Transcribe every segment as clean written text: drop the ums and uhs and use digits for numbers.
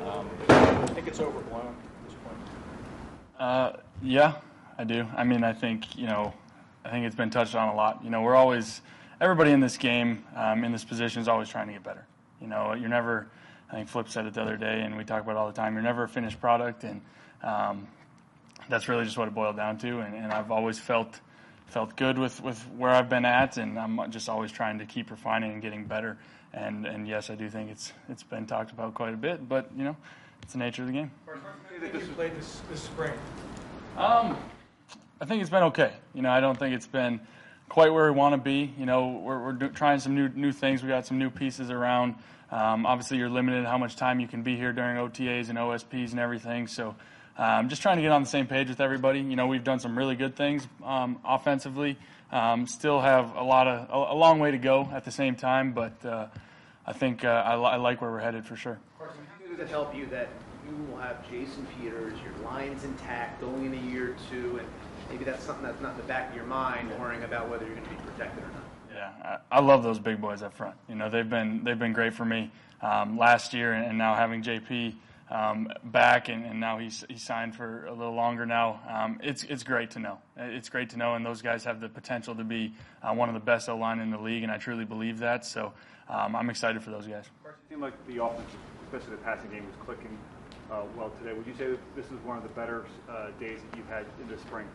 I think it's overblown at this point. Yeah, I do. I mean, I think it's been touched on a lot. Everybody in this game, in this position, is always trying to get better. You're never. I think Flip said it the other day, and we talk about it all the time. You're never a finished product, and that's really just what it boiled down to. And I've always felt good with where I've been at, and I'm just always trying to keep refining and getting better. And yes, I do think it's been talked about quite a bit, but it's the nature of the game. That you played this spring. I think it's been okay. I don't think it's been quite where we want to be. We're trying some new things. We got some new pieces around. Obviously, you're limited how much time you can be here during OTAs and OSPs and everything. So, just trying to get on the same page with everybody. We've done some really good things offensively. Still have a long way to go at the same time, but I think I like where we're headed for sure. Carson, how does it help you that you will have Jason Peters, your line's intact going in a year or two, and maybe that's something that's not in the back of your mind, worrying about whether you're going to be protected or not? Yeah, I love those big boys up front. They've been great for me last year, and now having JP back, and now he's signed for a little longer now. It's great to know. It's great to know, and those guys have the potential to be one of the best O-line in the league, and I truly believe that. So I'm excited for those guys. It seemed like the offense, especially the passing game, was clicking well today. Would you say that this is one of the better days that you've had in the spring?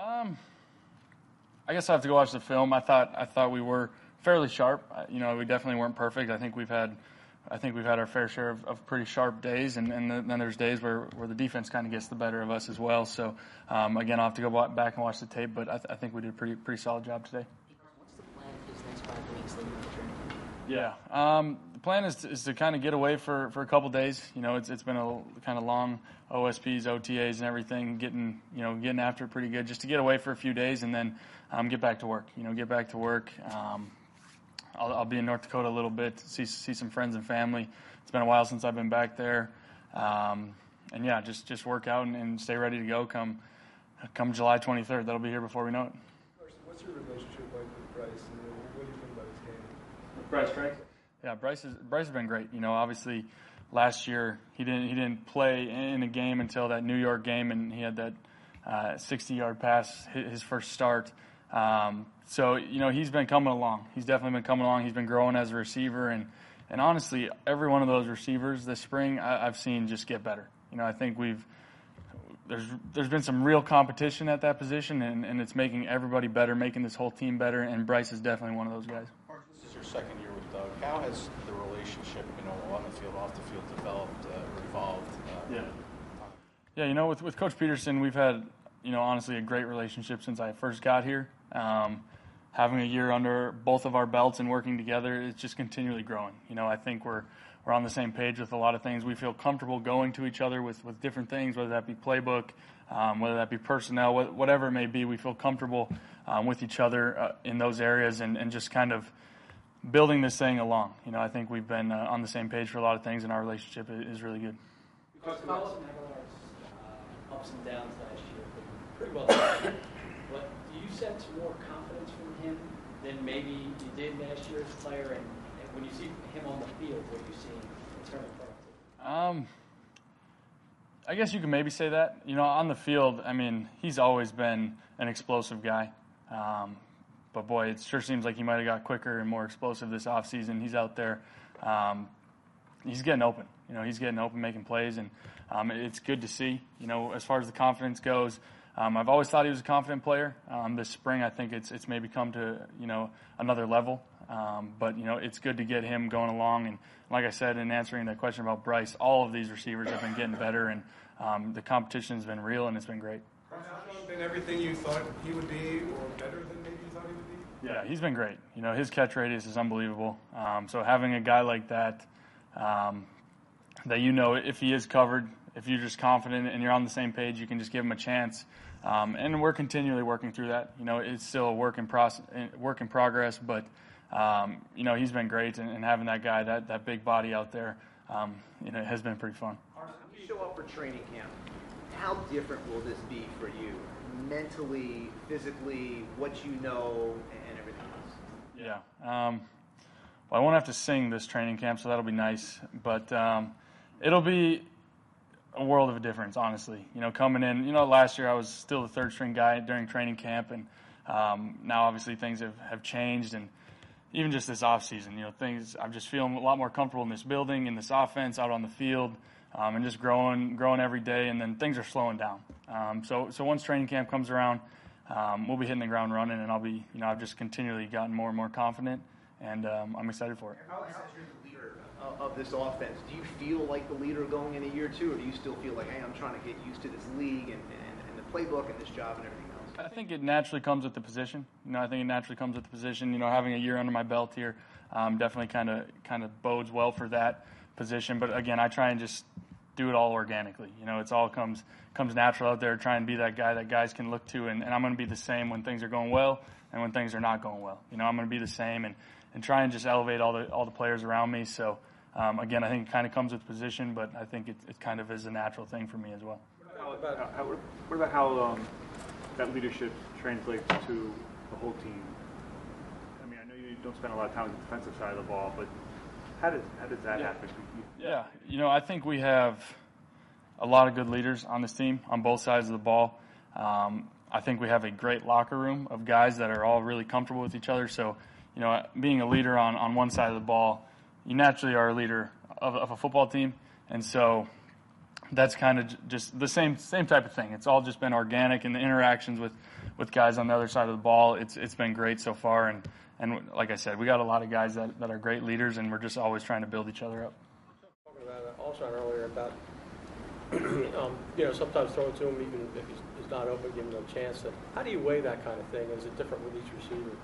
I guess I have to go watch the film. I thought we were fairly sharp. We definitely weren't perfect. I think we've had our fair share of pretty sharp days, and then there's days where the defense kind of gets the better of us as well. So again, I'll have to go back and watch the tape, but I think we did a pretty solid job today. What's the plan for these next 5 weeks leading up to training? Yeah, the plan is to kind of get away for a couple days. It's been a kind of long OSPs, OTAs, and everything. Getting after it pretty good, just to get away for a few days and then get back to work. Get back to work. I'll be in North Dakota a little bit, see some friends and family. It's been a while since I've been back there, and yeah, just work out and stay ready to go come July 23rd. That'll be here before we know it. What's your relationship like with Bryce, and what do you think about his game? Bryce Frank? Yeah, Bryce has been great. Obviously last year he didn't play in a game until that New York game, and he had that 60-yard pass his first start. So he's been coming along. He's definitely been coming along. He's been growing as a receiver, and honestly, every one of those receivers this spring I've seen just get better. I think there's been some real competition at that position, and it's making everybody better, making this whole team better. And Bryce is definitely one of those guys. This is your second year with Doug. How has the relationship, on the field, off the field, developed or evolved? Yeah, with Coach Peterson, we've had honestly a great relationship since I first got here. Having a year under both of our belts and working together, it's just continually growing. I think we're on the same page with a lot of things. We feel comfortable going to each other with different things, whether that be playbook, whether that be personnel, whatever it may be. We feel comfortable with each other in those areas and just kind of building this thing along. I think we've been on the same page for a lot of things, and our relationship is really good. Carlos Aguilar's ups and downs last year, but pretty well done. But do you sense more confidence from him than maybe you did last year as a player? And when you see him on the field, what are you seeing in terms of productivity? I guess you can maybe say that. On the field, I mean, he's always been an explosive guy. But boy, it sure seems like he might have got quicker and more explosive this offseason. He's out there. He's getting open. He's getting open, making plays, and it's good to see. As far as the confidence goes, I've always thought he was a confident player. This spring, I think it's maybe come to another level. But it's good to get him going along. And like I said, in answering the question about Bryce, all of these receivers have been getting better, and the competition has been real, and it's been great. Has been everything you thought he would be, or better than maybe you thought he would be? Yeah, he's been great. His catch radius is unbelievable. So having a guy like that, that if he is covered, if you're just confident and you're on the same page, you can just give him a chance. And we're continually working through that. It's still a work in progress, but he's been great, and having that guy, that big body out there, it has been pretty fun. You show up for training camp. How different will this be for you, mentally, physically, what you know, and everything else? Yeah. Well, I won't have to sing this training camp, so that'll be nice. But it'll be a world of a difference, honestly. Coming in, last year I was still the third string guy during training camp, and now obviously things have changed, and even just this off season, I'm just feeling a lot more comfortable in this building, in this offense, out on the field, and just growing every day. And then things are slowing down. So once training camp comes around, we'll be hitting the ground running, and I'll be, I've just continually gotten more and more confident, and I'm excited for it. How is you're the leader of this offense? Do you feel like the leader going in a year or two, or do you still feel like, hey, I'm trying to get used to this league and the playbook and this job and everything else? I think it naturally comes with the position. Having a year under my belt here definitely kind of bodes well for that position. But again, I try and just do it all organically. It's all comes natural out there. Try and be that guy that guys can look to, and I'm going to be the same when things are going well and when things are not going well. I'm going to be the same and try and just elevate all the players around me. So again, I think it kind of comes with position, but I think it kind of is a natural thing for me as well. What about how that leadership translates to the whole team? I mean, I know you don't spend a lot of time on the defensive side of the ball, but how does that happen? Yeah, I think we have a lot of good leaders on this team on both sides of the ball. I think we have a great locker room of guys that are all really comfortable with each other. So, being a leader on one side of the ball, you naturally are a leader of a football team, and so that's kind of just the same type of thing. It's all just been organic, and the interactions with guys on the other side of the ball, it's been great so far. And like I said, we got a lot of guys that are great leaders, and we're just always trying to build each other up. Talking about Alshon earlier about sometimes throwing to him even if he's not open, giving him a chance. How do you weigh that kind of thing? Is it different with each receiver?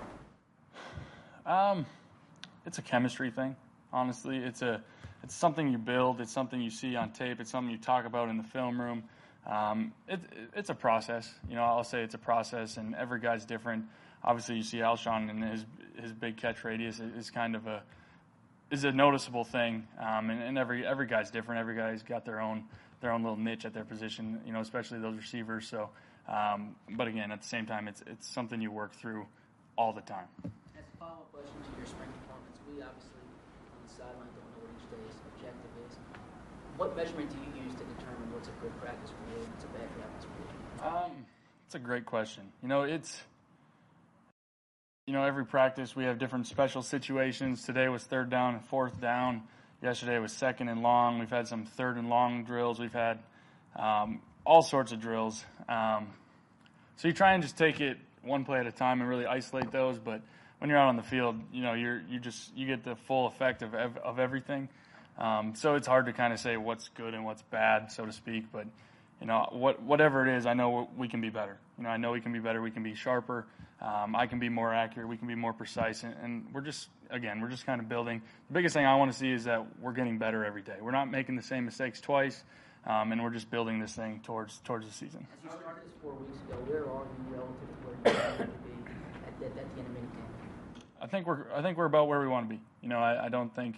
It's a chemistry thing, honestly. It's something you build. It's something you see on tape. It's something you talk about in the film room. It's a process. I'll say it's a process, and every guy's different. Obviously, you see Alshon and his big catch radius is kind of a noticeable thing, and every guy's different. Every guy's got their own little niche at their position. Especially those receivers. So, but again, at the same time, it's something you work through all the time. As a follow-up question to your spring performance, we obviously on the sideline don't know what each day's objective is. What measurement do you use to determine what's a good practice for you and what's a bad practice for you? It's a great question. Every practice we have different special situations. Today was third down and fourth down. Yesterday was second and long. We've had some third and long drills. We've had all sorts of drills. So you try and just take it one play at a time and really isolate those. But when you're out on the field, you get the full effect of everything. So it's hard to kind of say what's good and what's bad, so to speak. But whatever it is, I know we can be better. I know we can be better. We can be sharper. I can be more accurate. We can be more precise. And we're just kind of building. The biggest thing I want to see is that we're getting better every day. We're not making the same mistakes twice, and we're just building this thing towards the season. As you started this 4 weeks ago, where are you relative to where you wanted to be at the end of minicamp? I think we're about where we want to be. I don't think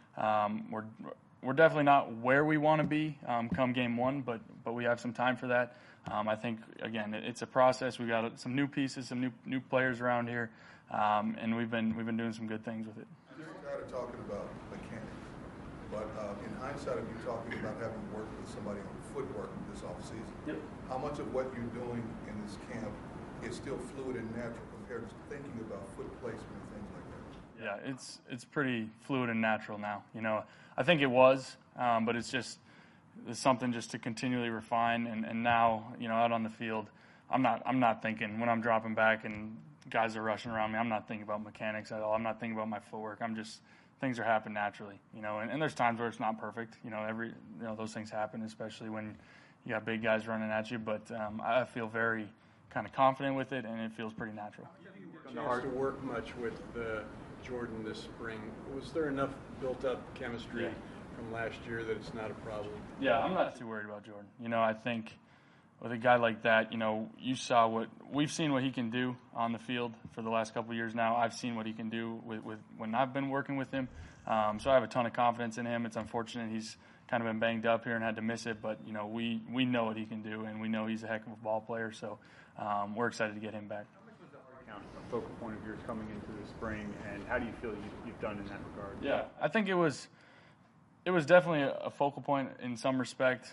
we're definitely not where we want to be come game one, but we have some time for that. I think again it's a process. We got some new pieces, some new players around here, and we've been doing some good things with it. You started talking about mechanics, but in hindsight of you talking about having worked with somebody on footwork this offseason, yep. How much of what you're doing in this camp is still fluid and natural compared to thinking about foot placement and things like that? Yeah, it's pretty fluid and natural now. I think it was, but it's something just to continually refine. And now, out on the field, I'm not thinking when I'm dropping back and guys are rushing around me. I'm not thinking about mechanics at all. I'm not thinking about my footwork. Things are happening naturally. And there's times where it's not perfect. Those things happen, especially when you got big guys running at you. But I feel very kind of confident with it, and it feels pretty natural. Chance to work much with Jordan this spring. Was there enough built-up chemistry from last year that it's not a problem? Yeah, I'm not too worried about Jordan. I think with a guy like that, we've seen what he can do on the field for the last couple of years now. I've seen what he can do with when I've been working with him. So I have a ton of confidence in him. It's unfortunate he's kind of been banged up here and had to miss it, but we know what he can do, and we know he's a heck of a ball player. So we're excited to get him back. A focal point of yours coming into the spring, and how do you feel you've done in that regard? Yeah, I think it was it was definitely a focal point in some respect.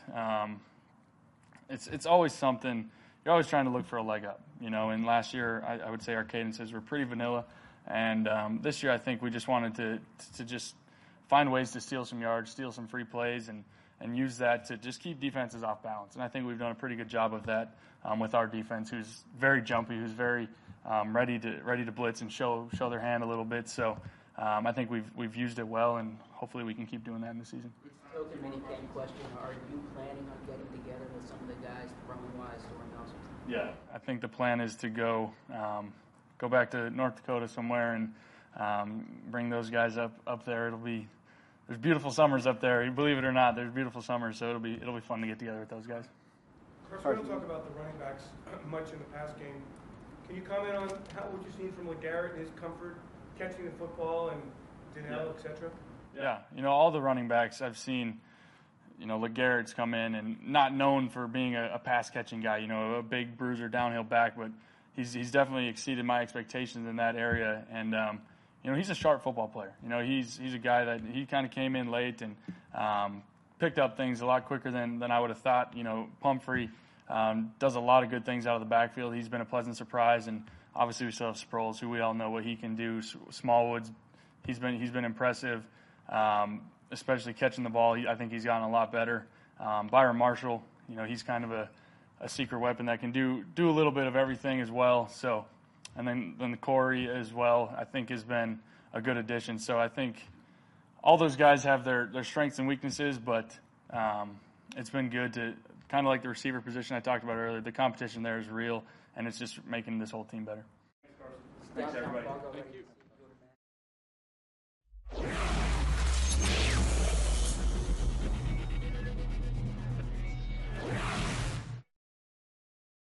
It's always something. You're always trying to look for a leg up, you know. And last year, I would say our cadences were pretty vanilla, and this year I think we just wanted to just find ways to steal some yards, steal some free plays, and use that to just keep defenses off balance. And I think we've done a pretty good job of that with our defense, who's very jumpy, who's very ready to blitz and show their hand a little bit. So I think we've used it well, and hopefully we can keep doing that in the season. Token mini-game question, are you planning on getting together with some of the guys, throwing-wise, during the offseason? Yeah. I think the plan is to go back to North Dakota somewhere and bring those guys up there. There's beautiful summers up there. Believe it or not, there's beautiful summers, so it'll be fun to get together with those guys. First, we don't talk about the running backs much in the pass game. Can you comment on what you've seen from LeGarrette and his comfort catching the football and Donnell, et cetera? Yeah, all the running backs I've seen, LeGarrette's come in and not known for being a pass-catching guy, a big bruiser, downhill back, but he's definitely exceeded my expectations in that area. And, he's a sharp football player. He's a guy that he kind of came in late and picked up things a lot quicker than I would have thought. Pumphrey does a lot of good things out of the backfield. He's been a pleasant surprise, and obviously we still have Sproles, who we all know what he can do. Smallwood's he's been impressive, especially catching the ball. I think he's gotten a lot better. Byron Marshall, he's kind of a secret weapon that can do a little bit of everything as well. So, and then the Corey as well, I think has been a good addition. So I think all those guys have their strengths and weaknesses, but it's been good to kind of like the receiver position I talked about earlier. The competition there is real, and it's just making this whole team better. Thanks, everybody. Thank you.